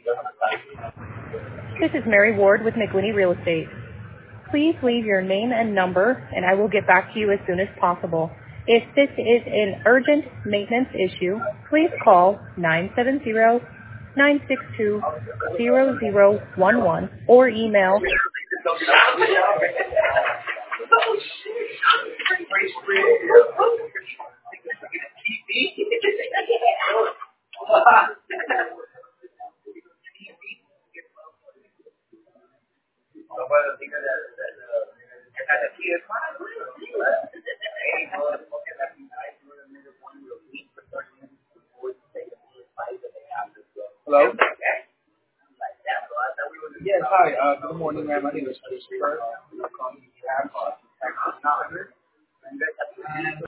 This is Mary Ward with McWinney Real Estate. Please leave your name and number, and I will get back to you as soon as possible. If this is an urgent maintenance issue, please call 970-962-0011 or email Hello? Yes, hi. Good morning, ma'am. My name is Christopher. I'm calling you behalf of Texas Calendar.